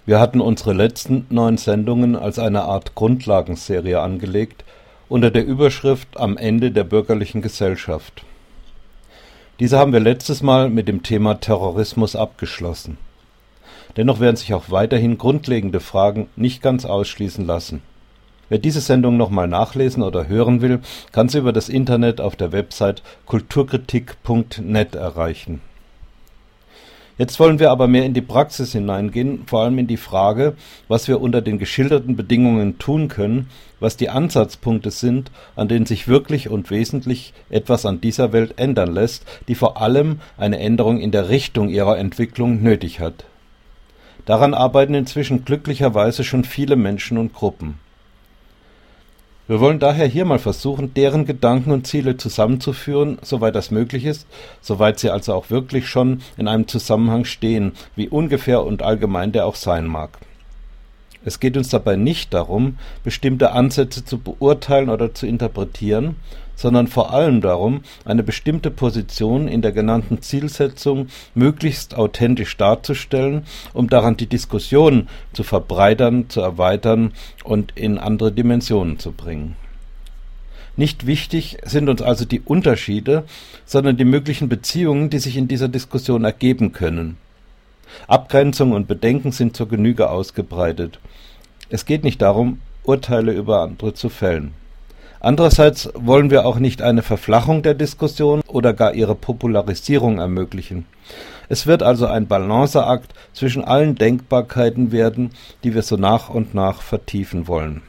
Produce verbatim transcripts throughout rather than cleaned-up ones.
Wir hatten unsere letzten neun Sendungen als eine Art Grundlagenserie angelegt, unter der Überschrift Am Ende der bürgerlichen Gesellschaft. Diese haben wir letztes Mal mit dem Thema Terrorismus abgeschlossen. Dennoch werden sich auch weiterhin grundlegende Fragen nicht ganz ausschließen lassen. Wer diese Sendung nochmal nachlesen oder hören will, kann sie über das Internet auf der Website kulturkritik punkt net erreichen. Jetzt wollen wir aber mehr in die Praxis hineingehen, vor allem in die Frage, was wir unter den geschilderten Bedingungen tun können, was die Ansatzpunkte sind, an denen sich wirklich und wesentlich etwas an dieser Welt ändern lässt, die vor allem eine Änderung in der Richtung ihrer Entwicklung nötig hat. Daran arbeiten inzwischen glücklicherweise schon viele Menschen und Gruppen. Wir wollen daher hier mal versuchen, deren Gedanken und Ziele zusammenzuführen, soweit das möglich ist, soweit sie also auch wirklich schon in einem Zusammenhang stehen, wie ungefähr und allgemein der auch sein mag. Es geht uns dabei nicht darum, bestimmte Ansätze zu beurteilen oder zu interpretieren, sondern vor allem darum, eine bestimmte Position in der genannten Zielsetzung möglichst authentisch darzustellen, um daran die Diskussion zu verbreitern, zu erweitern und in andere Dimensionen zu bringen. Nicht wichtig sind uns also die Unterschiede, sondern die möglichen Beziehungen, die sich in dieser Diskussion ergeben können. Abgrenzungen und Bedenken sind zur Genüge ausgebreitet. Es geht nicht darum, Urteile über andere zu fällen. Andererseits wollen wir auch nicht eine Verflachung der Diskussion oder gar ihre Popularisierung ermöglichen. Es wird also ein Balanceakt zwischen allen Denkbarkeiten werden, die wir so nach und nach vertiefen wollen.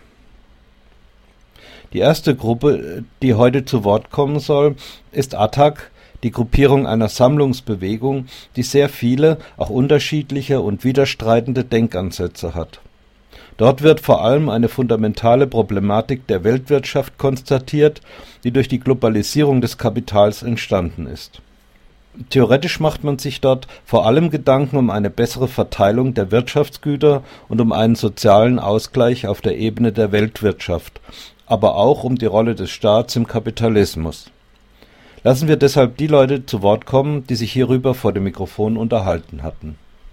Die erste Gruppe, die heute zu Wort kommen soll, ist A T A C, die Gruppierung einer Sammlungsbewegung, die sehr viele, auch unterschiedliche und widerstreitende Denkansätze hat. Dort wird vor allem eine fundamentale Problematik der Weltwirtschaft konstatiert, die durch die Globalisierung des Kapitals entstanden ist. Theoretisch macht man sich dort vor allem Gedanken um eine bessere Verteilung der Wirtschaftsgüter und um einen sozialen Ausgleich auf der Ebene der Weltwirtschaft, aber auch um die Rolle des Staats im Kapitalismus. Lassen wir deshalb die Leute zu Wort kommen, die sich hierüber vor dem Mikrofon unterhalten hatten.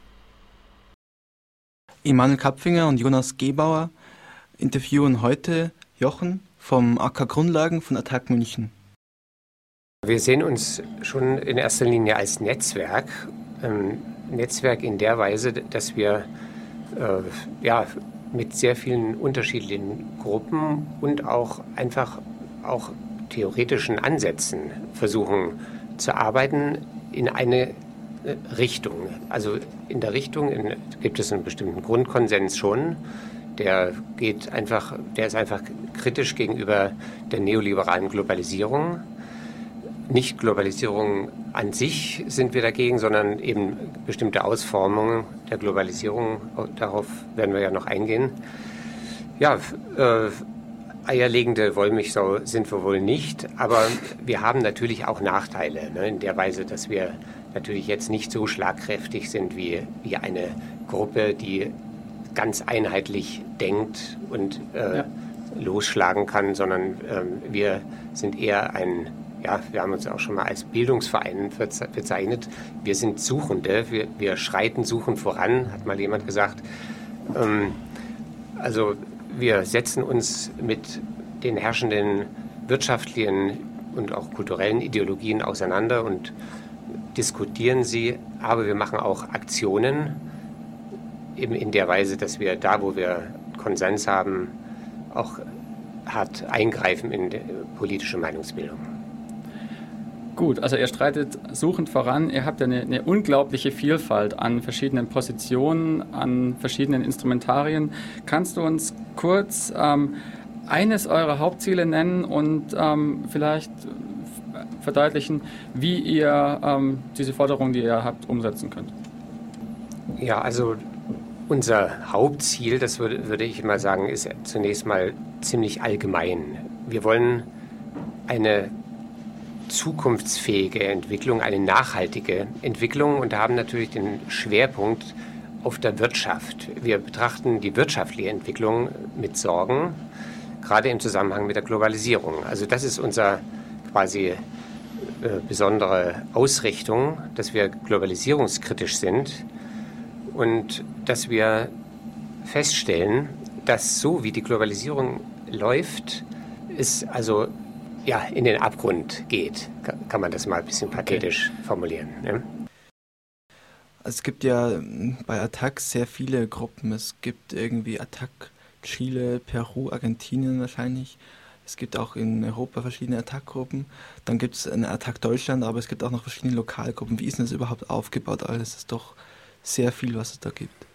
Emanuel Kapfinger und Jonas Gebauer interviewen heute Jochen vom A K Grundlagen von A T A C München. Wir sehen uns schon in erster Linie als Netzwerk. Ähm, Netzwerk in der Weise, dass wir äh, ja, mit sehr vielen unterschiedlichen Gruppen und auch einfach auch theoretischen Ansätzen versuchen zu arbeiten in eine Richtung. Also in der Richtung in, gibt es einen bestimmten Grundkonsens schon. Der geht einfach, der ist einfach kritisch gegenüber der neoliberalen Globalisierung. Nicht Globalisierung an sich sind wir dagegen, sondern eben bestimmte Ausformungen der Globalisierung. Darauf werden wir ja noch eingehen. Ja, äh, eierlegende Wollmilchsau sind wir wohl nicht, aber wir haben natürlich auch Nachteile, ne, in der Weise, dass wir natürlich jetzt nicht so schlagkräftig sind wie, wie eine Gruppe, die ganz einheitlich denkt und äh, ja. losschlagen kann, sondern ähm, wir sind eher ein, ja, wir haben uns auch schon mal als Bildungsverein bezeichnet. Wir sind Suchende, wir, wir schreiten suchend voran, hat mal jemand gesagt. Ähm, also wir setzen uns mit den herrschenden wirtschaftlichen und auch kulturellen Ideologien auseinander und diskutieren sie, aber wir machen auch Aktionen eben in der Weise, dass wir da, wo wir Konsens haben, auch hart eingreifen in die politische Meinungsbildung. Gut, also ihr streitet suchend voran, ihr habt ja eine, eine unglaubliche Vielfalt an verschiedenen Positionen, an verschiedenen Instrumentarien. Kannst du uns kurz ähm, eines eurer Hauptziele nennen und ähm, vielleicht verdeutlichen, wie ihr ähm, diese Forderungen, die ihr habt, umsetzen könnt? Ja, also unser Hauptziel, das würde, würde ich mal sagen, ist zunächst mal ziemlich allgemein. Wir wollen eine zukunftsfähige Entwicklung, eine nachhaltige Entwicklung und haben natürlich den Schwerpunkt auf der Wirtschaft. Wir betrachten die wirtschaftliche Entwicklung mit Sorgen, gerade im Zusammenhang mit der Globalisierung. Also das ist unser quasi äh, besondere Ausrichtung, dass wir globalisierungskritisch sind und dass wir feststellen, dass so wie die Globalisierung läuft, es also ja, in den Abgrund geht. Kann man das mal ein bisschen pathetisch okay. formulieren. Ne? Es gibt ja bei Attac sehr viele Gruppen. Es gibt irgendwie Attac Chile, Peru, Argentinien wahrscheinlich. Es gibt auch in Europa verschiedene Attac-Gruppen. Dann gibt es eine Attac Deutschland, aber es gibt auch noch verschiedene Lokalgruppen. Wie ist denn das überhaupt aufgebaut alles? Es ist doch sehr viel, was es da gibt.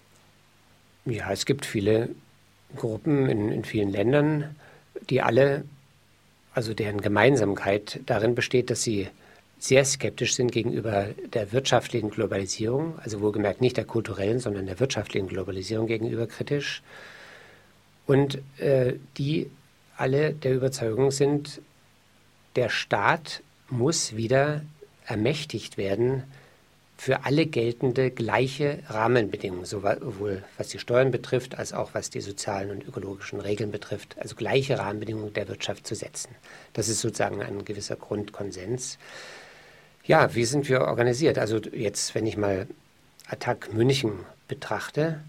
Ja, es gibt viele Gruppen in, in vielen Ländern, die alle, also deren Gemeinsamkeit darin besteht, dass sie sehr skeptisch sind gegenüber der wirtschaftlichen Globalisierung, also wohlgemerkt nicht der kulturellen, sondern der wirtschaftlichen Globalisierung gegenüber kritisch. Und äh, die alle der Überzeugung sind, der Staat muss wieder ermächtigt werden, für alle geltende gleiche Rahmenbedingungen, sowohl was die Steuern betrifft, als auch was die sozialen und ökologischen Regeln betrifft, also gleiche Rahmenbedingungen der Wirtschaft zu setzen. Das ist sozusagen ein gewisser Grundkonsens. Ja, wie sind wir organisiert? Also jetzt, wenn ich mal Attac München betrachte,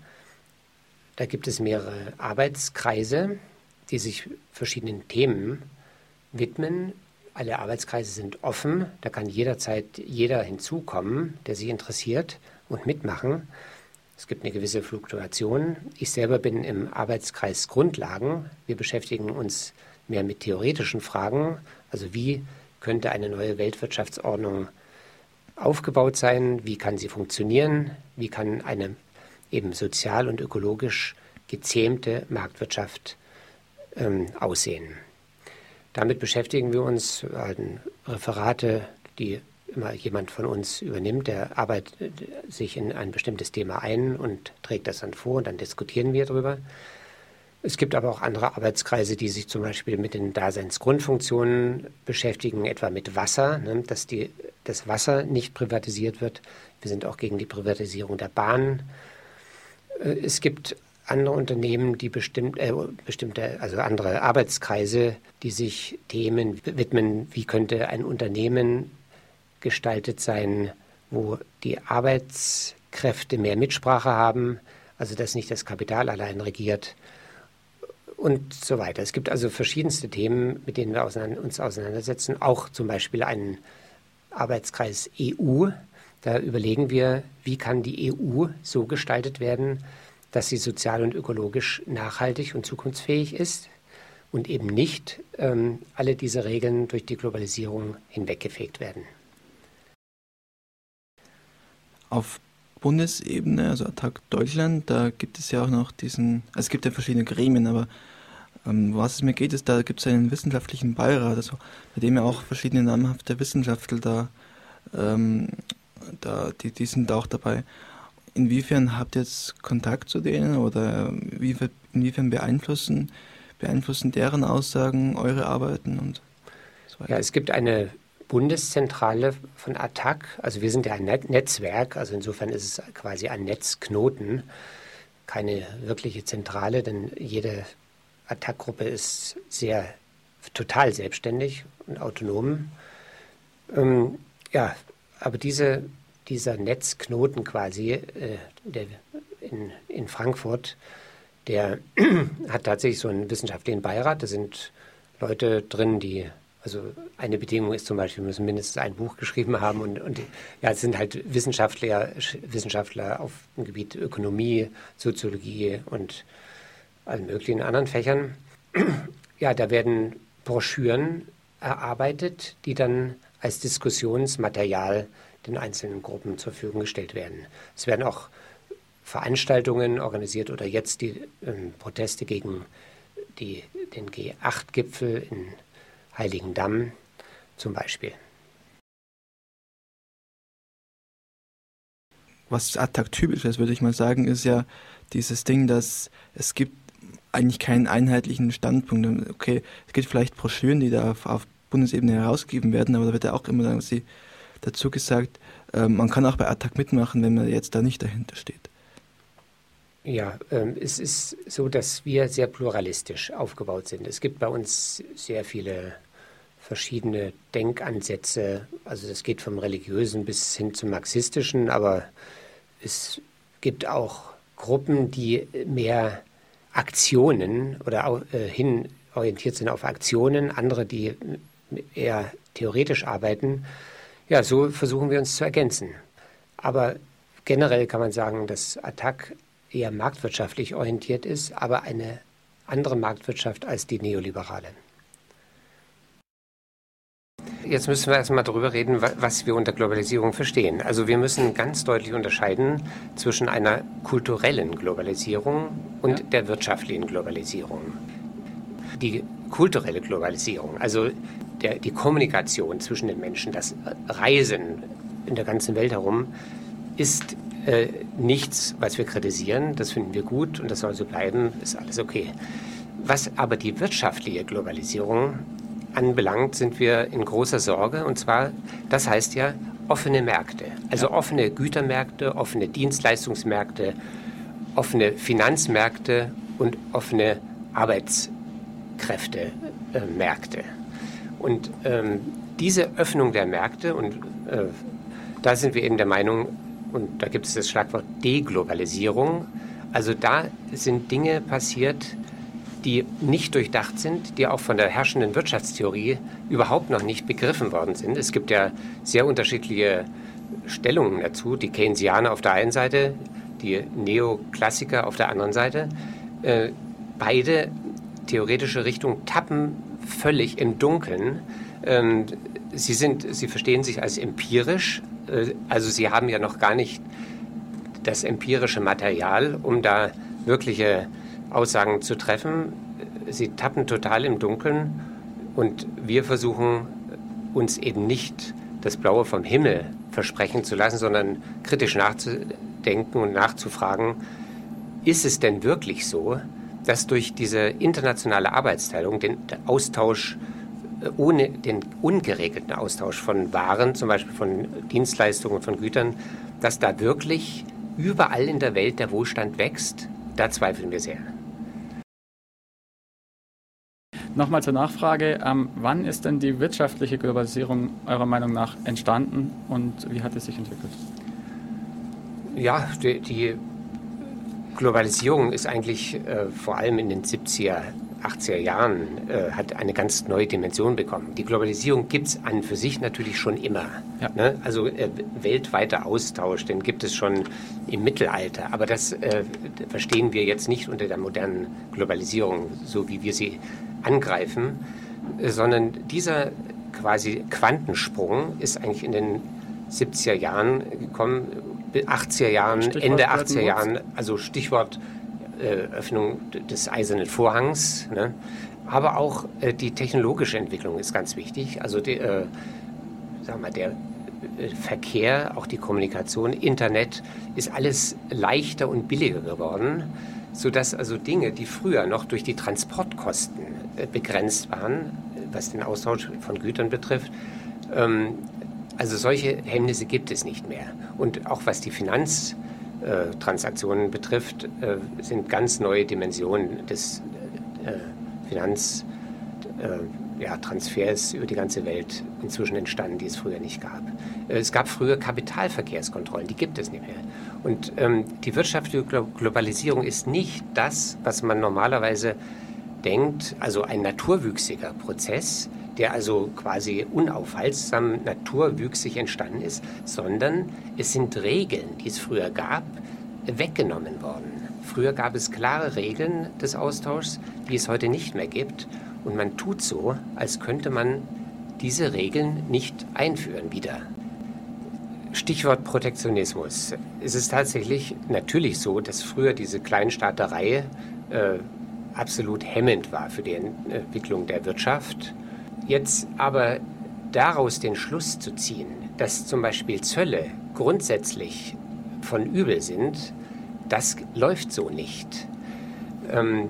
da gibt es mehrere Arbeitskreise, die sich verschiedenen Themen widmen. Alle Arbeitskreise sind offen, da kann jederzeit jeder hinzukommen, der sich interessiert und mitmachen. Es gibt eine gewisse Fluktuation. Ich selber bin im Arbeitskreis Grundlagen. Wir beschäftigen uns mehr mit theoretischen Fragen, also wie könnte eine neue Weltwirtschaftsordnung aufgebaut sein, wie kann sie funktionieren, wie kann eine eben sozial und ökologisch gezähmte Marktwirtschaft ähm, aussehen. Damit beschäftigen wir uns, halten Referate, die immer jemand von uns übernimmt, der arbeitet sich in ein bestimmtes Thema ein und trägt das dann vor und dann diskutieren wir darüber. Es gibt aber auch andere Arbeitskreise, die sich zum Beispiel mit den Daseinsgrundfunktionen beschäftigen, etwa mit Wasser, ne, dass die, das Wasser nicht privatisiert wird. Wir sind auch gegen die Privatisierung der Bahn. Es gibt andere Unternehmen, die bestimmt, äh, bestimmte, also andere Arbeitskreise, die sich Themen widmen, wie könnte ein Unternehmen gestaltet sein, wo die Arbeitskräfte mehr Mitsprache haben, also dass nicht das Kapital allein regiert und so weiter. Es gibt also verschiedenste Themen, mit denen wir auseinander, uns auseinandersetzen, auch zum Beispiel einen Arbeitskreis E U. Da überlegen wir, wie kann die E U so gestaltet werden, dass sie sozial und ökologisch nachhaltig und zukunftsfähig ist und eben nicht ähm, alle diese Regeln durch die Globalisierung hinweggefegt werden. Auf Bundesebene, also Attac Deutschland, da gibt es ja auch noch diesen, also es gibt ja verschiedene Gremien, aber ähm, was es mir geht, ist, da gibt es einen wissenschaftlichen Beirat, also bei dem ja auch verschiedene namhafte Wissenschaftler da, ähm, da die, die sind auch dabei. Inwiefern habt ihr jetzt Kontakt zu denen oder wie, inwiefern beeinflussen, beeinflussen deren Aussagen eure Arbeiten und so weiter? Ja, es gibt eine Bundeszentrale von Attac, also wir sind ja ein Net- Netzwerk, also insofern ist es quasi ein Netzknoten, keine wirkliche Zentrale, denn jede Attac-Gruppe ist sehr total selbstständig und autonom. Ähm, ja, aber diese dieser Netzknoten quasi äh, der in, in Frankfurt, der hat tatsächlich so einen wissenschaftlichen Beirat. Da sind Leute drin, die, also eine Bedingung ist zum Beispiel, wir müssen mindestens ein Buch geschrieben haben und, und ja, es sind halt Wissenschaftler, Wissenschaftler auf dem Gebiet Ökonomie, Soziologie und allen möglichen anderen Fächern. Ja, da werden Broschüren erarbeitet, die dann als Diskussionsmaterial den einzelnen Gruppen zur Verfügung gestellt werden. Es werden auch Veranstaltungen organisiert oder jetzt die ähm, Proteste gegen die, den G acht Gipfel in Heiligendamm zum Beispiel. Was Attac typisch ist, würde ich mal sagen, ist ja dieses Ding, dass es gibt eigentlich keinen einheitlichen Standpunkt. Okay, es gibt vielleicht Broschüren, die da auf, auf Bundesebene herausgegeben werden, aber da wird ja auch immer dann sie dazu gesagt, äh, man kann auch bei Attac mitmachen, wenn man jetzt da nicht dahinter steht. Ja, ähm, es ist so, dass wir sehr pluralistisch aufgebaut sind. Es gibt bei uns sehr viele verschiedene Denkansätze, also das geht vom Religiösen bis hin zum Marxistischen, aber es gibt auch Gruppen, die mehr Aktionen oder äh, hin orientiert sind auf Aktionen, andere, die eher theoretisch arbeiten. Ja, so versuchen wir uns zu ergänzen. Aber generell kann man sagen, dass Attac eher marktwirtschaftlich orientiert ist, aber eine andere Marktwirtschaft als die neoliberale. Jetzt müssen wir erstmal darüber reden, was wir unter Globalisierung verstehen. Also wir müssen ganz deutlich unterscheiden zwischen einer kulturellen Globalisierung und ja. der wirtschaftlichen Globalisierung. Die kulturelle Globalisierung, also der, die Kommunikation zwischen den Menschen, das Reisen in der ganzen Welt herum, ist äh, nichts, was wir kritisieren. Das finden wir gut und das soll so bleiben, ist alles okay. Was aber die wirtschaftliche Globalisierung anbelangt, sind wir in großer Sorge. Und zwar, das heißt ja offene Märkte. Also ja. offene Gütermärkte, offene Dienstleistungsmärkte, offene Finanzmärkte und offene Arbeitskräftemärkte. Äh, und ähm, diese Öffnung der Märkte, und äh, da sind wir eben der Meinung, und da gibt es das Schlagwort Deglobalisierung, also da sind Dinge passiert, die nicht durchdacht sind, die auch von der herrschenden Wirtschaftstheorie überhaupt noch nicht begriffen worden sind. Es gibt ja sehr unterschiedliche Stellungen dazu, die Keynesianer auf der einen Seite, die Neoklassiker auf der anderen Seite. Äh, beide theoretische Richtungen tappen völlig im Dunkeln. Ähm, sie sind, sie verstehen sich als empirisch, äh, also sie haben ja noch gar nicht das empirische Material, um da wirkliche Aussagen zu treffen. Sie tappen total im Dunkeln und wir versuchen uns eben nicht das Blaue vom Himmel versprechen zu lassen, sondern kritisch nachzudenken und nachzufragen, ist es denn wirklich so, dass durch diese internationale Arbeitsteilung, den Austausch ohne den ungeregelten Austausch von Waren, zum Beispiel von Dienstleistungen, von Gütern, dass da wirklich überall in der Welt der Wohlstand wächst? Da zweifeln wir sehr. Nochmal zur Nachfrage, ähm, wann ist denn die wirtschaftliche Globalisierung eurer Meinung nach entstanden und wie hat es sich entwickelt? Ja, die, die Globalisierung ist eigentlich äh, vor allem in den siebziger, achtziger Jahren äh, hat eine ganz neue Dimension bekommen. Die Globalisierung gibt es an für sich natürlich schon immer. Ja. Ne? Also äh, weltweiter Austausch, den gibt es schon im Mittelalter. Aber das äh, verstehen wir jetzt nicht unter der modernen Globalisierung, so wie wir sie angreifen, äh, sondern dieser quasi Quantensprung ist eigentlich in den siebziger Jahren gekommen, achtziger Jahren, Stichwort Ende achtziger Jahren, also Stichwort äh, Öffnung des Eisernen Vorhangs, ne? Aber auch äh, die technologische Entwicklung ist ganz wichtig, also die, äh, sagen wir, der äh, Verkehr, auch die Kommunikation, Internet, ist alles leichter und billiger geworden, sodass also Dinge, die früher noch durch die Transportkosten äh, begrenzt waren, was den Austausch von Gütern betrifft, ähm, also solche Hemmnisse gibt es nicht mehr. Und auch was die Finanztransaktionen äh, betrifft, äh, sind ganz neue Dimensionen des äh, Finanztransfers äh, ja, über die ganze Welt inzwischen entstanden, die es früher nicht gab. Äh, es gab früher Kapitalverkehrskontrollen, die gibt es nicht mehr. Und ähm, die wirtschaftliche Globalisierung ist nicht das, was man normalerweise denkt, also ein naturwüchsiger Prozess, der also quasi unaufhaltsam naturwüchsig entstanden ist, sondern es sind Regeln, die es früher gab, weggenommen worden. Früher gab es klare Regeln des Austauschs, die es heute nicht mehr gibt. Und man tut so, als könnte man diese Regeln nicht einführen wieder. Stichwort Protektionismus. Es ist tatsächlich natürlich so, dass früher diese Kleinstaaterei äh, absolut hemmend war für die Entwicklung der Wirtschaft. Jetzt aber daraus den Schluss zu ziehen, dass zum Beispiel Zölle grundsätzlich von übel sind, das läuft so nicht. Ähm,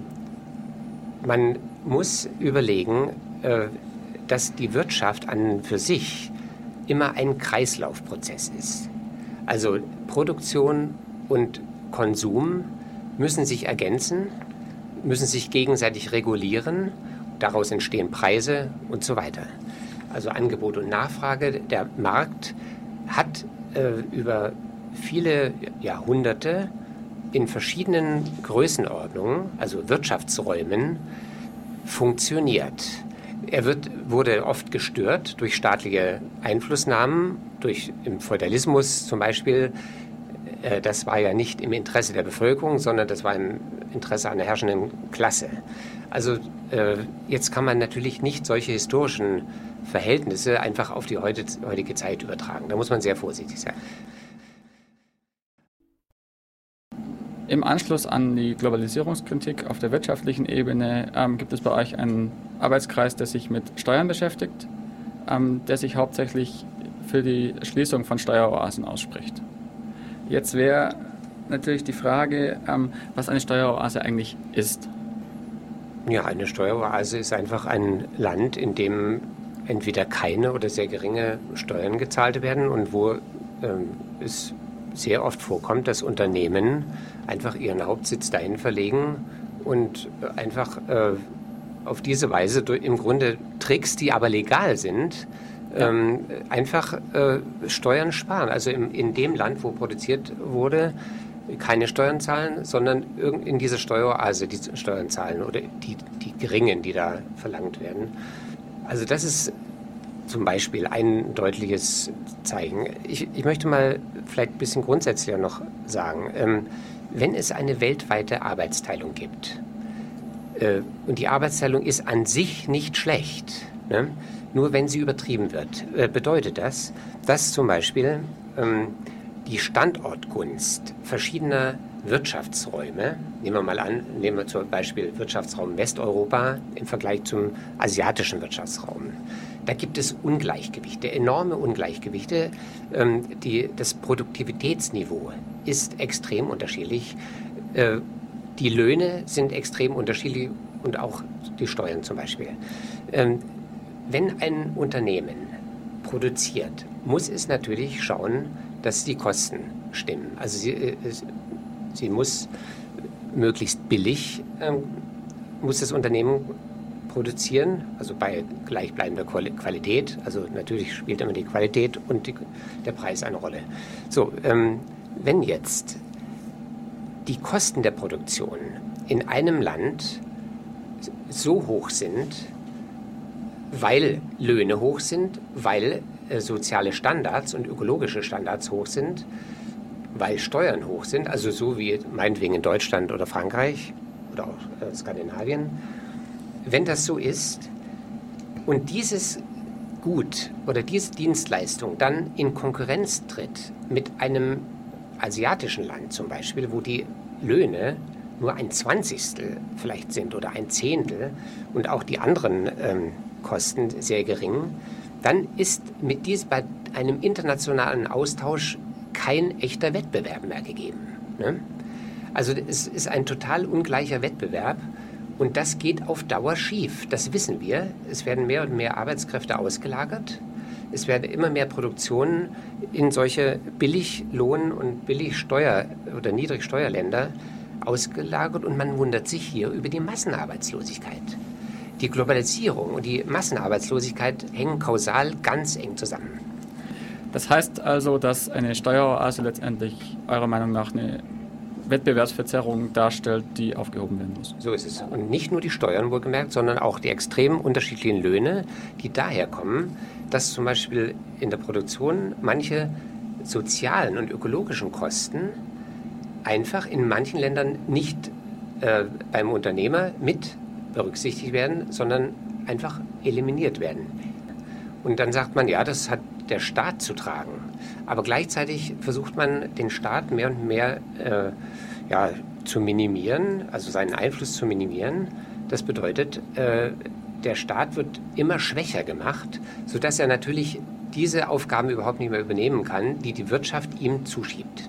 man muss überlegen, äh, dass die Wirtschaft an für sich immer ein Kreislaufprozess ist. Also Produktion und Konsum müssen sich ergänzen, müssen sich gegenseitig regulieren. Daraus entstehen Preise und so weiter. Also Angebot und Nachfrage. Der Markt hat äh, über viele Jahrhunderte in verschiedenen Größenordnungen, also Wirtschaftsräumen, funktioniert. Er wird, wurde oft gestört durch staatliche Einflussnahmen, durch im Feudalismus zum Beispiel. Äh, das war ja nicht im Interesse der Bevölkerung, sondern das war im Interesse einer herrschenden Klasse. Also äh, jetzt kann man natürlich nicht solche historischen Verhältnisse einfach auf die heutige Zeit übertragen. Da muss man sehr vorsichtig sein. Im Anschluss an die Globalisierungskritik auf der wirtschaftlichen Ebene ähm, gibt es bei euch einen Arbeitskreis, der sich mit Steuern beschäftigt, ähm, der sich hauptsächlich für die Schließung von Steueroasen ausspricht. Jetzt wäre natürlich die Frage, ähm, was eine Steueroase eigentlich ist. Ja, eine Steueroase ist einfach ein Land, in dem entweder keine oder sehr geringe Steuern gezahlt werden und wo ähm, es sehr oft vorkommt, dass Unternehmen einfach ihren Hauptsitz dahin verlegen und einfach äh, auf diese Weise durch, im Grunde Tricks, die aber legal sind, ähm, einfach äh, Steuern sparen. Also im, in dem Land, wo produziert wurde, keine Steuern zahlen, sondern in diese Steueroase die Steuern zahlen oder die, die geringen, die da verlangt werden. Also das ist zum Beispiel ein deutliches Zeichen. Ich, ich möchte mal vielleicht ein bisschen grundsätzlicher noch sagen, ähm, wenn es eine weltweite Arbeitsteilung gibt, äh, und die Arbeitsteilung ist an sich nicht schlecht, ne? Nur wenn sie übertrieben wird, äh, bedeutet das, dass zum Beispiel ähm, die Standortgunst verschiedener Wirtschaftsräume, nehmen wir mal an, nehmen wir zum Beispiel Wirtschaftsraum Westeuropa im Vergleich zum asiatischen Wirtschaftsraum. Da gibt es Ungleichgewichte, enorme Ungleichgewichte. Ähm, die, das Produktivitätsniveau ist extrem unterschiedlich. Äh, die Löhne sind extrem unterschiedlich und auch die Steuern zum Beispiel. Ähm, wenn ein Unternehmen produziert, muss es natürlich schauen, dass die Kosten stimmen. Also sie, äh, sie muss möglichst billig, äh, muss das Unternehmen produzieren, also bei gleichbleibender Qualität. Also natürlich spielt immer die Qualität und die, der Preis eine Rolle. So, ähm, wenn jetzt die Kosten der Produktion in einem Land so hoch sind, weil Löhne hoch sind, weil äh, soziale Standards und ökologische Standards hoch sind, weil Steuern hoch sind, also so wie meinetwegen in Deutschland oder Frankreich oder auch äh, Skandinavien. Wenn das so ist und dieses Gut oder diese Dienstleistung dann in Konkurrenz tritt mit einem asiatischen Land zum Beispiel, wo die Löhne nur ein Zwanzigstel vielleicht sind oder ein Zehntel und auch die anderen ähm, Kosten sehr gering, dann ist mit dies, bei einem internationalen Austausch kein echter Wettbewerb mehr gegeben. Ne? Also es ist ein total ungleicher Wettbewerb. Und das geht auf Dauer schief, das wissen wir. Es werden mehr und mehr Arbeitskräfte ausgelagert. Es werden immer mehr Produktionen in solche Billiglohn- und Billigsteuer- oder Niedrigsteuerländer ausgelagert. Und man wundert sich hier über die Massenarbeitslosigkeit. Die Globalisierung und die Massenarbeitslosigkeit hängen kausal ganz eng zusammen. Das heißt also, dass eine Steueroase letztendlich eurer Meinung nach eine Wettbewerbsverzerrung darstellt, die aufgehoben werden muss. So ist es. Und nicht nur die Steuern wohlgemerkt, sondern auch die extrem unterschiedlichen Löhne, die daher kommen, dass zum Beispiel in der Produktion manche sozialen und ökologischen Kosten einfach in manchen Ländern nicht äh, beim Unternehmer mit berücksichtigt werden, sondern einfach eliminiert werden. Und dann sagt man, ja, das hat der Staat zu tragen. Aber gleichzeitig versucht man, den Staat mehr und mehr äh, ja, zu minimieren, also seinen Einfluss zu minimieren. Das bedeutet, äh, der Staat wird immer schwächer gemacht, sodass er natürlich diese Aufgaben überhaupt nicht mehr übernehmen kann, die die Wirtschaft ihm zuschiebt.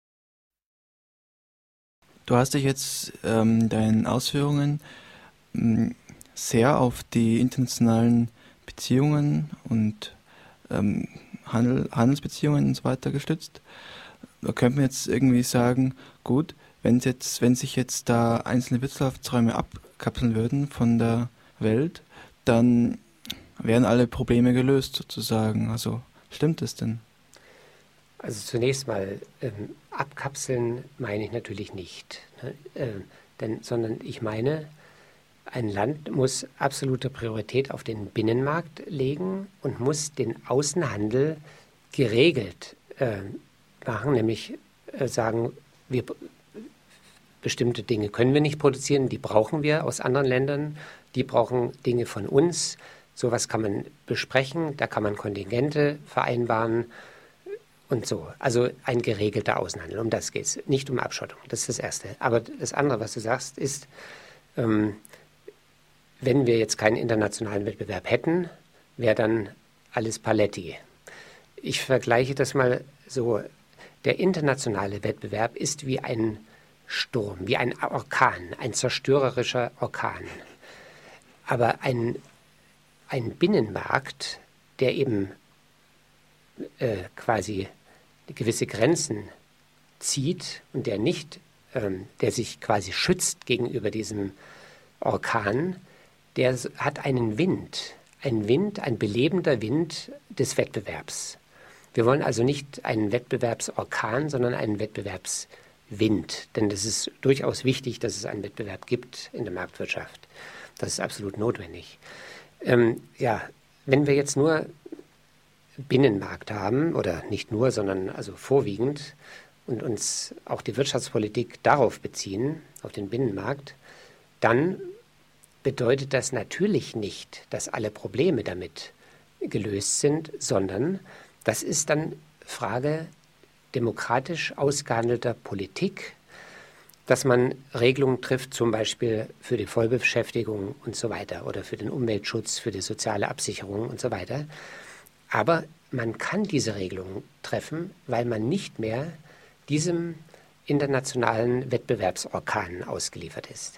Du hast dich jetzt ähm, deinen Ausführungen mh, sehr auf die internationalen Beziehungen und ähm, Handel, Handelsbeziehungen und so weiter gestützt. Da könnte man jetzt irgendwie sagen, gut, wenn jetzt, wenn sich jetzt da einzelne Wirtschaftsräume abkapseln würden von der Welt, dann wären alle Probleme gelöst sozusagen. Also stimmt das denn? Also zunächst mal, ähm, abkapseln meine ich natürlich nicht, ne? äh, denn, sondern ich meine, ein Land muss absolute Priorität auf den Binnenmarkt legen und muss den Außenhandel geregelt äh, machen, nämlich äh, sagen, wir, bestimmte Dinge können wir nicht produzieren, die brauchen wir aus anderen Ländern, die brauchen Dinge von uns. Sowas kann man besprechen, da kann man Kontingente vereinbaren und so. Also ein geregelter Außenhandel, um das geht es, nicht um Abschottung, das ist das Erste. Aber das andere, was du sagst, ist, ähm, wenn wir jetzt keinen internationalen Wettbewerb hätten, wäre dann alles Paletti. Ich vergleiche das mal so, der internationale Wettbewerb ist wie ein Sturm, wie ein Orkan, ein zerstörerischer Orkan. Aber ein, ein Binnenmarkt, der eben äh, quasi gewisse Grenzen zieht und der nicht, ähm, der sich quasi schützt gegenüber diesem Orkan, der hat einen Wind, ein Wind, ein belebender Wind des Wettbewerbs. Wir wollen also nicht einen Wettbewerbsorkan, sondern einen Wettbewerbswind. Denn das ist durchaus wichtig, dass es einen Wettbewerb gibt in der Marktwirtschaft. Das ist absolut notwendig. Ähm, ja, wenn wir jetzt nur Binnenmarkt haben, oder nicht nur, sondern also vorwiegend, und uns auch die Wirtschaftspolitik darauf beziehen, auf den Binnenmarkt, dann bedeutet das natürlich nicht, dass alle Probleme damit gelöst sind, sondern das ist dann Frage demokratisch ausgehandelter Politik, dass man Regelungen trifft, zum Beispiel für die Vollbeschäftigung und so weiter oder für den Umweltschutz, für die soziale Absicherung und so weiter. Aber man kann diese Regelungen treffen, weil man nicht mehr diesem internationalen Wettbewerbsorkan ausgeliefert ist.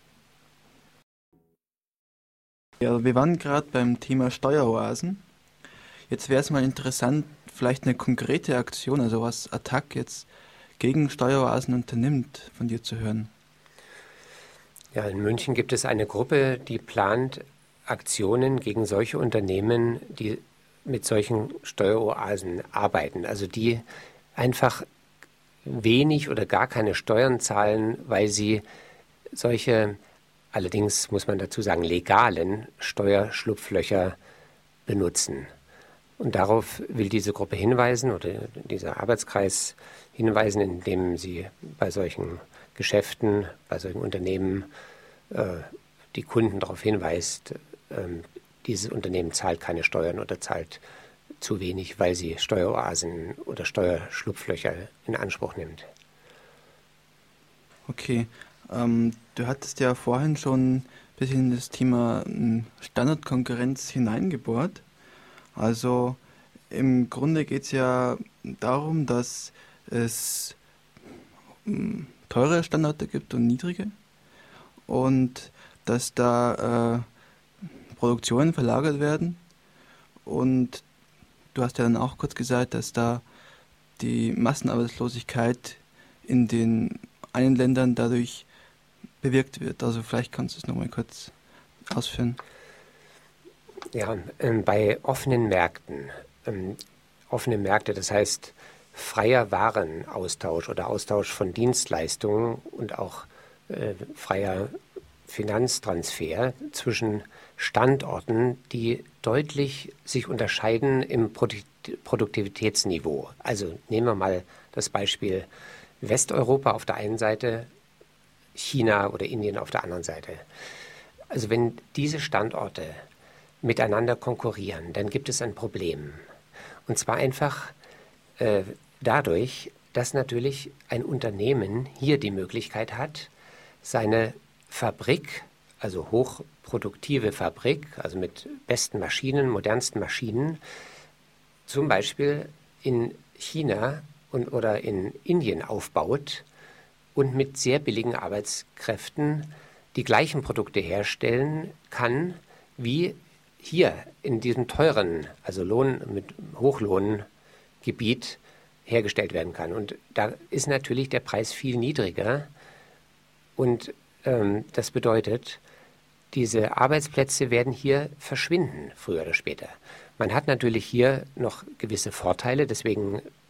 Ja, wir waren gerade beim Thema Steueroasen. Jetzt wäre es mal interessant, vielleicht eine konkrete Aktion, also was Attac jetzt gegen Steueroasen unternimmt, von dir zu hören. Ja, in München gibt es eine Gruppe, die plant Aktionen gegen solche Unternehmen, die mit solchen Steueroasen arbeiten. Also die einfach wenig oder gar keine Steuern zahlen, weil sie solche, allerdings muss man dazu sagen, legalen Steuerschlupflöcher benutzen. Und darauf will diese Gruppe hinweisen oder dieser Arbeitskreis hinweisen, indem sie bei solchen Geschäften, bei solchen Unternehmen äh, die Kunden darauf hinweist, äh, dieses Unternehmen zahlt keine Steuern oder zahlt zu wenig, weil sie Steueroasen oder Steuerschlupflöcher in Anspruch nimmt. Okay, ähm, du hattest ja vorhin schon ein bisschen in das Thema Standardkonkurrenz hineingebohrt. Also im Grunde geht es ja darum, dass es teure Standorte gibt und niedrige und dass da äh, Produktionen verlagert werden. Und du hast ja dann auch kurz gesagt, dass da die Massenarbeitslosigkeit in den einen Ländern dadurch bewirkt wird. Also vielleicht kannst du es nochmal kurz ausführen. Ja, ähm, bei offenen Märkten, ähm, offene Märkte, das heißt freier Warenaustausch oder Austausch von Dienstleistungen und auch äh, freier Finanztransfer zwischen Standorten, die deutlich sich unterscheiden im Produktivitätsniveau. Also nehmen wir mal das Beispiel Westeuropa auf der einen Seite, China oder Indien auf der anderen Seite. Also wenn diese Standorte miteinander konkurrieren, dann gibt es ein Problem. Und zwar einfach äh, dadurch, dass natürlich ein Unternehmen hier die Möglichkeit hat, seine Fabrik, also hochproduktive Fabrik, also mit besten Maschinen, modernsten Maschinen, zum Beispiel in China und, oder in Indien aufbaut und mit sehr billigen Arbeitskräften die gleichen Produkte herstellen kann, wie hier in diesem teuren, also Lohn mit Hochlohngebiet hergestellt werden kann. Und da ist natürlich der Preis viel niedriger. Und ähm, das bedeutet, diese Arbeitsplätze werden hier verschwinden, früher oder später. Man hat natürlich hier noch gewisse Vorteile, deswegen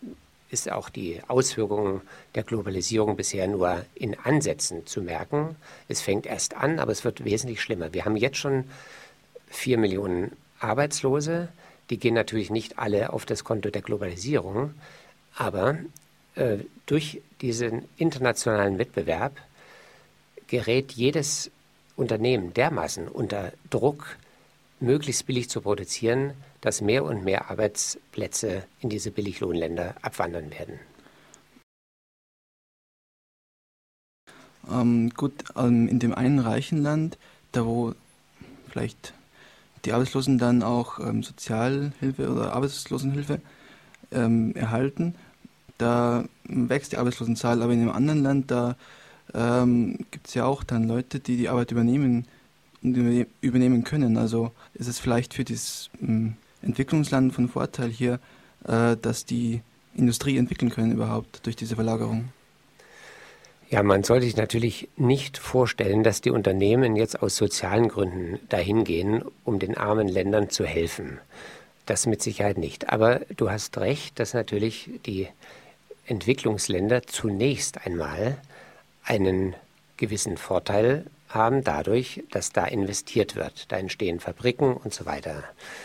ist auch die Auswirkungen der Globalisierung bisher nur in Ansätzen zu merken. Es fängt erst an, aber es wird wesentlich schlimmer. Wir haben jetzt schon vier Millionen Arbeitslose. Die gehen natürlich nicht alle auf das Konto der Globalisierung, aber äh, durch diesen internationalen Wettbewerb gerät jedes Unternehmen dermaßen unter Druck, möglichst billig zu produzieren, dass mehr und mehr Arbeitsplätze in diese Billiglohnländer abwandern werden. Ähm, gut, ähm, in dem einen reichen Land, da wo vielleicht die Arbeitslosen dann auch ähm, Sozialhilfe oder Arbeitslosenhilfe ähm, erhalten, da wächst die Arbeitslosenzahl, aber in einem anderen Land, da ähm, gibt es ja auch dann Leute, die die Arbeit übernehmen und übernehmen können. Also ist es vielleicht für das ähm, Entwicklungsland von Vorteil hier, äh, dass die Industrie entwickeln können überhaupt durch diese Verlagerung? Ja, man sollte sich natürlich nicht vorstellen, dass die Unternehmen jetzt aus sozialen Gründen dahin gehen, um den armen Ländern zu helfen. Das mit Sicherheit nicht. Aber du hast recht, dass natürlich die Entwicklungsländer zunächst einmal einen gewissen Vorteil haben dadurch, dass da investiert wird. Da entstehen Fabriken und so weiter.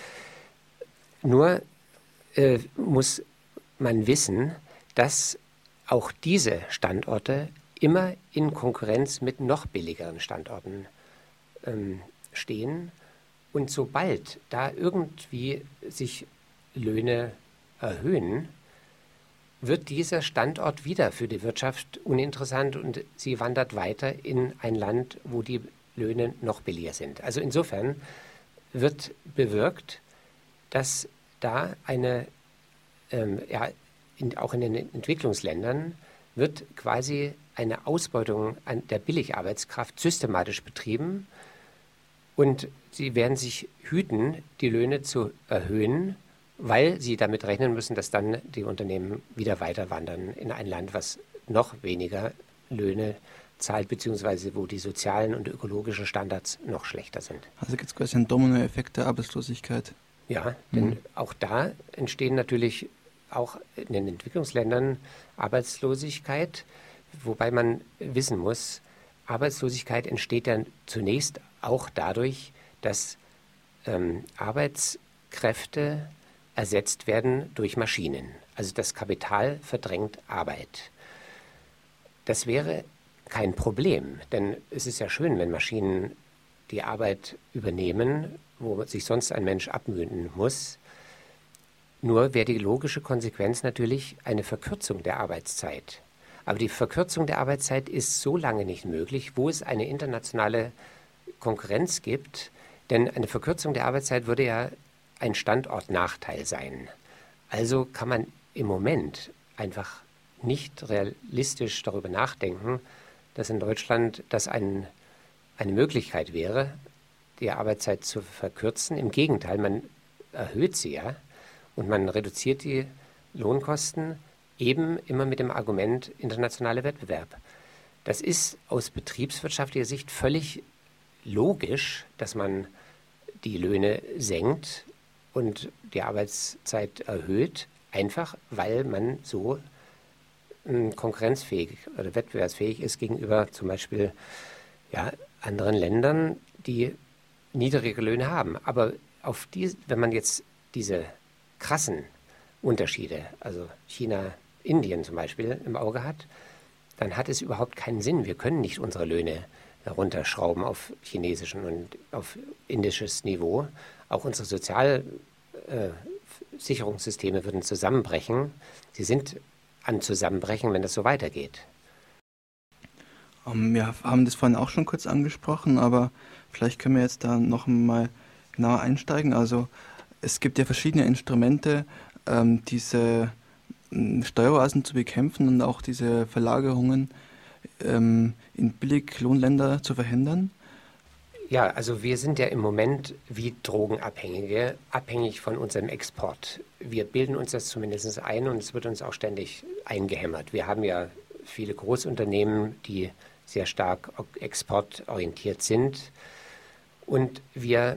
Nur äh, muss man wissen, dass auch diese Standorte immer in Konkurrenz mit noch billigeren Standorten ähm, stehen. Und sobald da irgendwie sich Löhne erhöhen, wird dieser Standort wieder für die Wirtschaft uninteressant und sie wandert weiter in ein Land, wo die Löhne noch billiger sind. Also insofern wird bewirkt, dass da eine, ähm, ja, in, auch in den Entwicklungsländern wird quasi eine Ausbeutung an der Billigarbeitskraft systematisch betrieben und sie werden sich hüten, die Löhne zu erhöhen, weil sie damit rechnen müssen, dass dann die Unternehmen wieder weiter wandern in ein Land, was noch weniger Löhne zahlt, beziehungsweise wo die sozialen und ökologischen Standards noch schlechter sind. Also gibt es quasi einen Dominoeffekt der Arbeitslosigkeit. Ja, denn Mhm. auch da entstehen natürlich auch in den Entwicklungsländern Arbeitslosigkeit, wobei man wissen muss, Arbeitslosigkeit entsteht dann zunächst auch dadurch, dass ähm, Arbeitskräfte ersetzt werden durch Maschinen. Also das Kapital verdrängt Arbeit. Das wäre kein Problem, denn es ist ja schön, wenn Maschinen die Arbeit übernehmen, wo sich sonst ein Mensch abmühen muss. Nur wäre die logische Konsequenz natürlich eine Verkürzung der Arbeitszeit. Aber die Verkürzung der Arbeitszeit ist so lange nicht möglich, wo es eine internationale Konkurrenz gibt, denn eine Verkürzung der Arbeitszeit würde ja ein Standortnachteil sein. Also kann man im Moment einfach nicht realistisch darüber nachdenken, dass in Deutschland das ein, eine Möglichkeit wäre, die Arbeitszeit zu verkürzen. Im Gegenteil, man erhöht sie ja und man reduziert die Lohnkosten eben immer mit dem Argument internationaler Wettbewerb. Das ist aus betriebswirtschaftlicher Sicht völlig logisch, dass man die Löhne senkt und die Arbeitszeit erhöht, einfach weil man so ähm, konkurrenzfähig oder wettbewerbsfähig ist gegenüber zum Beispiel ja, anderen Ländern, die niedrige Löhne haben. Aber auf die, wenn man jetzt diese krassen Unterschiede, also China, Indien zum Beispiel, im Auge hat, dann hat es überhaupt keinen Sinn. Wir können nicht unsere Löhne runterschrauben auf chinesischen und auf indisches Niveau. Auch unsere Sozialsicherungssysteme äh, würden zusammenbrechen. Sie sind an Zusammenbrechen, wenn das so weitergeht. Um, wir haben das vorhin auch schon kurz angesprochen, aber vielleicht können wir jetzt da noch mal genauer einsteigen. Also es gibt ja verschiedene Instrumente, ähm, diese ähm, Steueroasen zu bekämpfen und auch diese Verlagerungen ähm, in Billiglohnländer zu verhindern. Ja, also wir sind ja im Moment wie Drogenabhängige, abhängig von unserem Export. Wir bilden uns das zumindest ein und es wird uns auch ständig eingehämmert. Wir haben ja viele Großunternehmen, die sehr stark exportorientiert sind und wir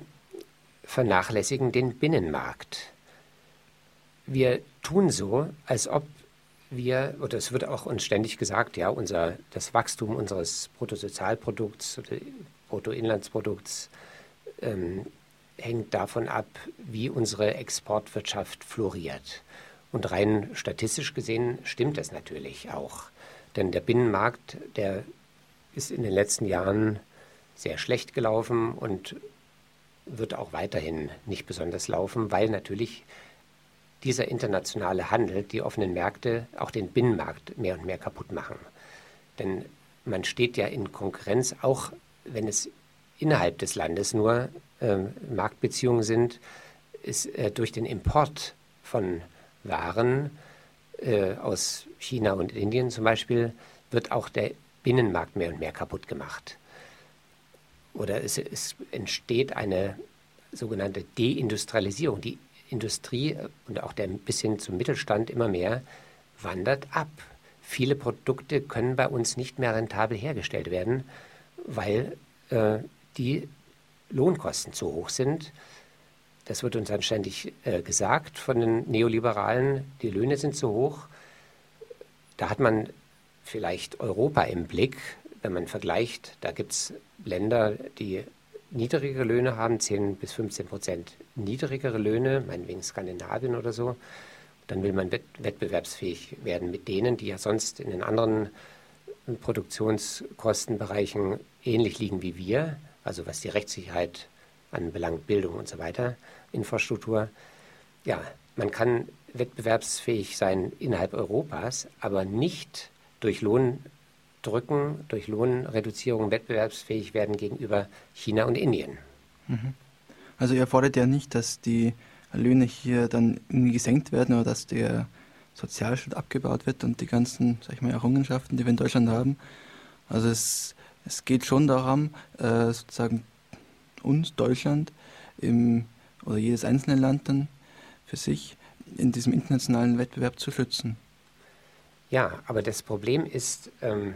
vernachlässigen den Binnenmarkt. Wir tun so, als ob wir, oder es wird auch uns ständig gesagt, ja, unser, das Wachstum unseres Bruttosozialprodukts oder Bruttoinlandsprodukts ähm, hängt davon ab, wie unsere Exportwirtschaft floriert. Und rein statistisch gesehen stimmt das natürlich auch. Denn der Binnenmarkt, der ist in den letzten Jahren sehr schlecht gelaufen und wird auch weiterhin nicht besonders laufen, weil natürlich dieser internationale Handel, die offenen Märkte, auch den Binnenmarkt mehr und mehr kaputt machen. Denn man steht ja in Konkurrenz, auch wenn es innerhalb des Landes nur äh, Marktbeziehungen sind, ist äh, durch den Import von Waren äh, aus China und Indien zum Beispiel, wird auch der Binnenmarkt mehr und mehr kaputt gemacht. Oder es, es entsteht eine sogenannte Deindustrialisierung. Die Industrie und auch der bis hin zum Mittelstand immer mehr wandert ab. Viele Produkte können bei uns nicht mehr rentabel hergestellt werden, weil äh, die Lohnkosten zu hoch sind. Das wird uns dann ständig äh, gesagt von den Neoliberalen, die Löhne sind zu hoch. Da hat man vielleicht Europa im Blick, wenn man vergleicht. Da gibt es Länder, die niedrigere Löhne haben, zehn bis fünfzehn Prozent niedrigere Löhne, meinetwegen Skandinavien oder so. Dann will man wettbewerbsfähig werden mit denen, die ja sonst in den anderen Produktionskostenbereichen ähnlich liegen wie wir, also was die Rechtssicherheit anbelangt, Bildung und so weiter, Infrastruktur. Ja, man kann wettbewerbsfähig sein innerhalb Europas, aber nicht durch Lohndrücken, durch Lohnreduzierung wettbewerbsfähig werden gegenüber China und Indien. Also ihr fordert ja nicht, dass die Löhne hier dann irgendwie gesenkt werden oder dass der Sozialstaat abgebaut wird und die ganzen, sag ich mal, Errungenschaften, die wir in Deutschland haben. Also es, es geht schon darum, äh, sozusagen uns, Deutschland, im, oder jedes einzelne Land dann für sich in diesem internationalen Wettbewerb zu schützen. Ja, aber das Problem ist, ähm,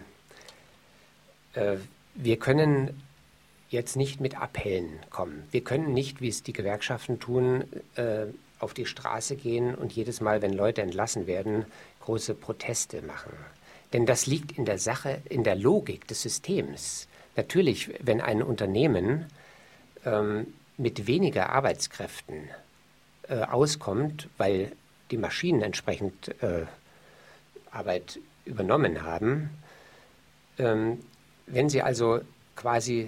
äh, wir können jetzt nicht mit Appellen kommen. Wir können nicht, wie es die Gewerkschaften tun, äh, auf die Straße gehen und jedes Mal, wenn Leute entlassen werden, große Proteste machen. Denn das liegt in der Sache, in der Logik des Systems. Natürlich, wenn ein Unternehmen ähm, mit weniger Arbeitskräften äh, auskommt, weil die Maschinen entsprechend äh, Arbeit übernommen haben, ähm, wenn sie also quasi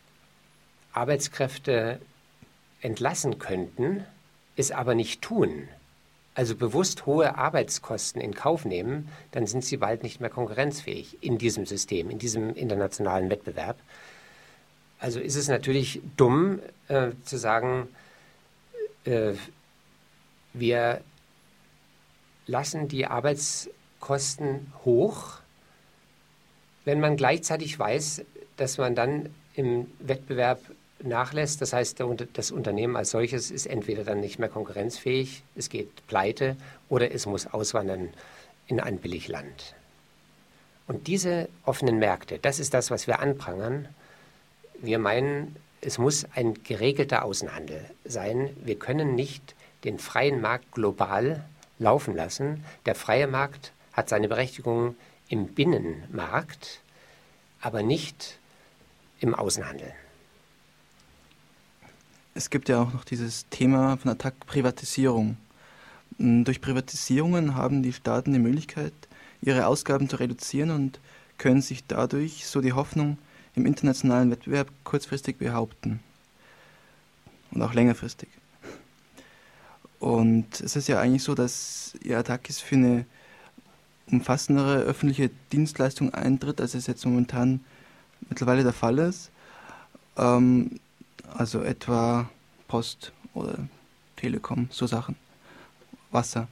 Arbeitskräfte entlassen könnten, es aber nicht tun, also bewusst hohe Arbeitskosten in Kauf nehmen, dann sind sie bald nicht mehr konkurrenzfähig in diesem System, in diesem internationalen Wettbewerb. Also ist es natürlich dumm äh, zu sagen, äh, wir lassen die Arbeitskosten hoch, wenn man gleichzeitig weiß, dass man dann im Wettbewerb nachlässt. Das heißt, das Unternehmen als solches ist entweder dann nicht mehr konkurrenzfähig, es geht pleite oder es muss auswandern in ein Billigland. Und diese offenen Märkte, das ist das, was wir anprangern. Wir meinen, es muss ein geregelter Außenhandel sein. Wir können nicht den freien Markt global laufen lassen. Der freie Markt hat seine Berechtigung im Binnenmarkt, aber nicht im Außenhandel. Es gibt ja auch noch dieses Thema von Attac Privatisierung. Durch Privatisierungen haben die Staaten die Möglichkeit, ihre Ausgaben zu reduzieren und können sich dadurch so die Hoffnung im internationalen Wettbewerb kurzfristig behaupten und auch längerfristig. Und es ist ja eigentlich so, dass ihr Attac für eine umfassendere öffentliche Dienstleistung eintritt, als es jetzt momentan mittlerweile der Fall ist. Ähm, also etwa Post oder Telekom, so Sachen, Wasser.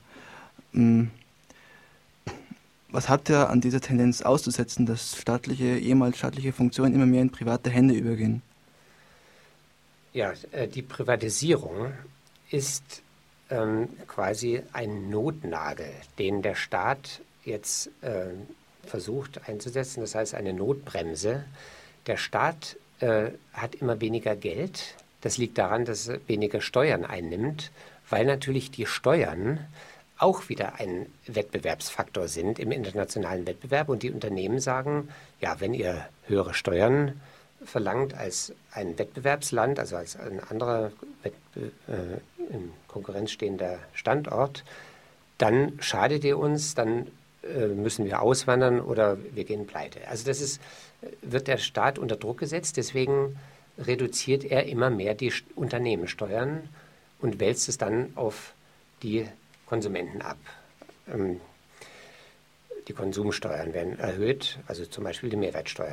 Was hat er an dieser Tendenz auszusetzen, dass staatliche, ehemals staatliche Funktionen immer mehr in private Hände übergehen? Ja, die Privatisierung ist ähm, quasi ein Notnagel, den der Staat jetzt äh, versucht einzusetzen, das heißt eine Notbremse. Der Staat äh, hat immer weniger Geld. Das liegt daran, dass er weniger Steuern einnimmt, weil natürlich die Steuern auch wieder ein Wettbewerbsfaktor sind im internationalen Wettbewerb. Und die Unternehmen sagen, ja, wenn ihr höhere Steuern verlangt als ein Wettbewerbsland, also als ein anderer Wettbe- äh, in Konkurrenz stehender Standort, dann schadet ihr uns, dann äh, müssen wir auswandern oder wir gehen pleite. Also das ist, wird der Staat unter Druck gesetzt, deswegen reduziert er immer mehr die Unternehmenssteuern und wälzt es dann auf die Konsumenten ab. Ähm, die Konsumsteuern werden erhöht, also zum Beispiel die Mehrwertsteuer.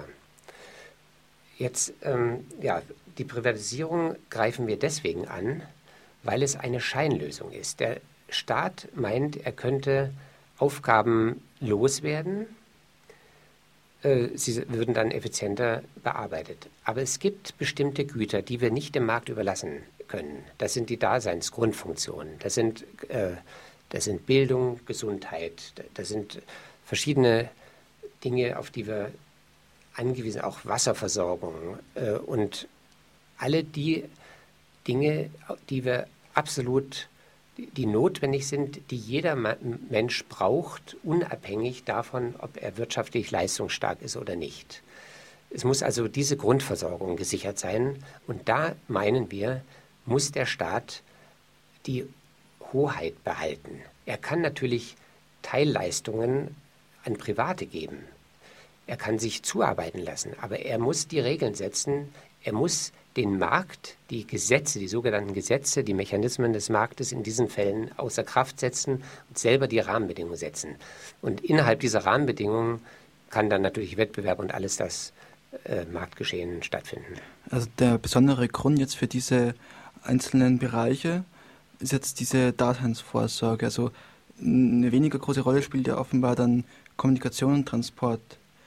Jetzt, ähm, ja, die Privatisierung greifen wir deswegen an, weil es eine Scheinlösung ist. Der Staat meint, er könnte Aufgaben loswerden, äh, sie würden dann effizienter bearbeitet. Aber es gibt bestimmte Güter, die wir nicht dem Markt überlassen können. Das sind die Daseinsgrundfunktionen. Das sind, äh, das sind Bildung, Gesundheit, das sind verschiedene Dinge, auf die wir angewiesen, auch Wasserversorgung äh, und alle die Dinge, die wir absolut, die notwendig sind, die jeder Mensch braucht, unabhängig davon, ob er wirtschaftlich leistungsstark ist oder nicht. Es muss also diese Grundversorgung gesichert sein und da meinen wir, muss der Staat die Hoheit behalten. Er kann natürlich Teilleistungen an Private geben. Er kann sich zuarbeiten lassen, aber er muss die Regeln setzen, er muss den Markt, die Gesetze, die sogenannten Gesetze, die Mechanismen des Marktes in diesen Fällen außer Kraft setzen und selber die Rahmenbedingungen setzen. Und innerhalb dieser Rahmenbedingungen kann dann natürlich Wettbewerb und alles das äh, Marktgeschehen stattfinden. Also der besondere Grund jetzt für diese einzelnen Bereiche ist jetzt diese Daseinsvorsorge. Also eine weniger große Rolle spielt ja offenbar dann Kommunikation und Transport.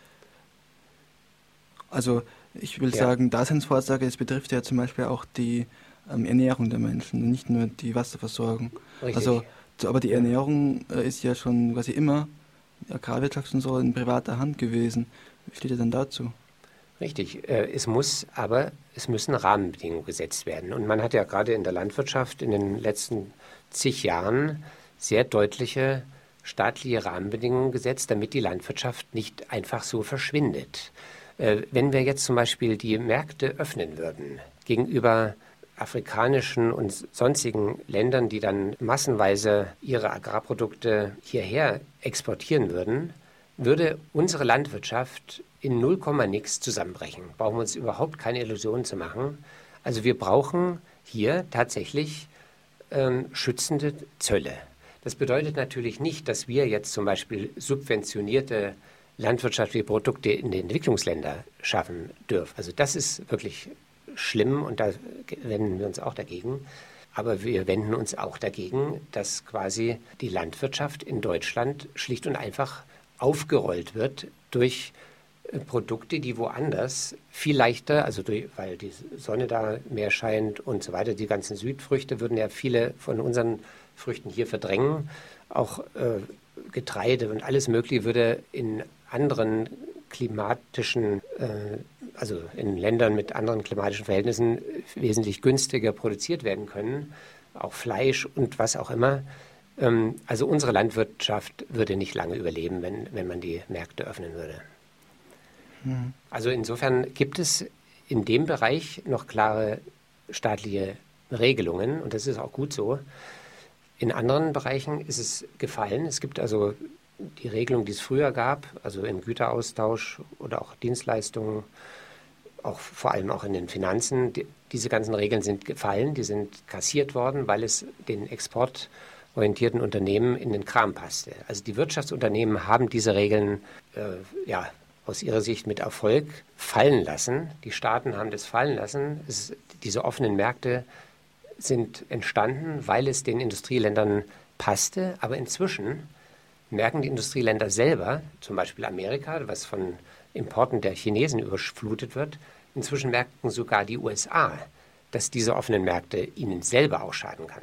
Also ich will ja. sagen, Daseinsvorsorge, das betrifft ja zum Beispiel auch die ähm, Ernährung der Menschen, nicht nur die Wasserversorgung. Richtig. Also, aber die Ernährung äh, ist ja schon quasi immer, Agrarwirtschaft und so, in privater Hand gewesen. Wie steht ihr denn dazu? Richtig, äh, es muss aber, es müssen Rahmenbedingungen gesetzt werden. Und man hat ja gerade in der Landwirtschaft in den letzten zig Jahren sehr deutliche staatliche Rahmenbedingungen gesetzt, damit die Landwirtschaft nicht einfach so verschwindet. Wenn wir jetzt zum Beispiel die Märkte öffnen würden gegenüber afrikanischen und sonstigen Ländern, die dann massenweise ihre Agrarprodukte hierher exportieren würden, würde unsere Landwirtschaft in null Komma nix zusammenbrechen. Brauchen wir uns überhaupt keine Illusionen zu machen. Also wir brauchen hier tatsächlich ähm, schützende Zölle. Das bedeutet natürlich nicht, dass wir jetzt zum Beispiel subventionierte landwirtschaftliche Produkte in den Entwicklungsländern schaffen dürfen. Also das ist wirklich schlimm und da wenden wir uns auch dagegen. Aber wir wenden uns auch dagegen, dass quasi die Landwirtschaft in Deutschland schlicht und einfach aufgerollt wird durch Produkte, die woanders viel leichter, also durch, weil die Sonne da mehr scheint und so weiter, die ganzen Südfrüchte würden ja viele von unseren Früchten hier verdrängen. Auch äh, Getreide und alles Mögliche würde in anderen klimatischen, äh, also in Ländern mit anderen klimatischen Verhältnissen wesentlich günstiger produziert werden können, auch Fleisch und was auch immer. Ähm, also unsere Landwirtschaft würde nicht lange überleben, wenn, wenn man die Märkte öffnen würde. Mhm. Also insofern gibt es in dem Bereich noch klare staatliche Regelungen und das ist auch gut so. In anderen Bereichen ist es gefallen. Es gibt also die Regelung, die es früher gab, also im Güteraustausch oder auch Dienstleistungen, auch vor allem auch in den Finanzen. Die, diese ganzen Regeln sind gefallen, die sind kassiert worden, weil es den exportorientierten Unternehmen in den Kram passte. Also die Wirtschaftsunternehmen haben diese Regeln äh, ja, aus ihrer Sicht mit Erfolg fallen lassen. Die Staaten haben das fallen lassen. Es, diese offenen Märkte sind entstanden, weil es den Industrieländern passte. Aber inzwischen merken die Industrieländer selber, zum Beispiel Amerika, was von Importen der Chinesen überflutet wird, inzwischen merken sogar die U S A, dass diese offenen Märkte ihnen selber auch schaden kann.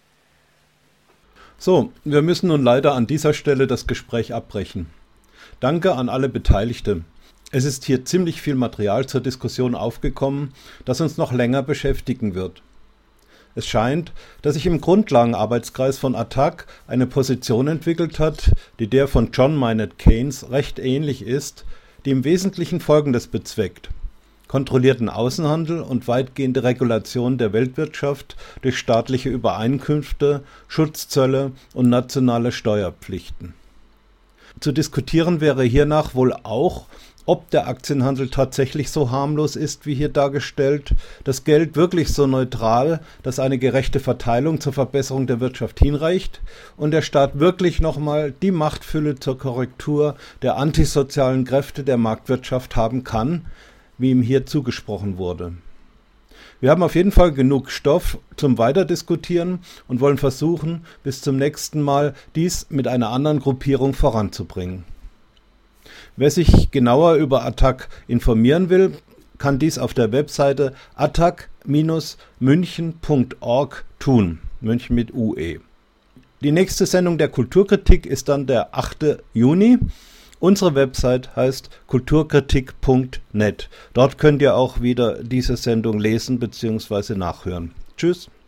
So, wir müssen nun leider an dieser Stelle das Gespräch abbrechen. Danke an alle Beteiligte. Es ist hier ziemlich viel Material zur Diskussion aufgekommen, das uns noch länger beschäftigen wird. Es scheint, dass sich im Grundlagenarbeitskreis von A T T A C eine Position entwickelt hat, die der von John Maynard Keynes recht ähnlich ist, die im Wesentlichen Folgendes bezweckt: kontrollierten Außenhandel und weitgehende Regulation der Weltwirtschaft durch staatliche Übereinkünfte, Schutzzölle und nationale Steuerpflichten. Zu diskutieren wäre hiernach wohl auch, ob der Aktienhandel tatsächlich so harmlos ist, wie hier dargestellt, das Geld wirklich so neutral, dass eine gerechte Verteilung zur Verbesserung der Wirtschaft hinreicht und der Staat wirklich nochmal die Machtfülle zur Korrektur der antisozialen Kräfte der Marktwirtschaft haben kann, wie ihm hier zugesprochen wurde. Wir haben auf jeden Fall genug Stoff zum Weiterdiskutieren und wollen versuchen, bis zum nächsten Mal dies mit einer anderen Gruppierung voranzubringen. Wer sich genauer über A T T A C informieren will, kann dies auf der Webseite attac Bindestrich münchen Punkt org tun. München mit U E. Die nächste Sendung der Kulturkritik ist dann der achte Juni. Unsere Website heißt kulturkritik Punkt net. Dort könnt ihr auch wieder diese Sendung lesen bzw. nachhören. Tschüss.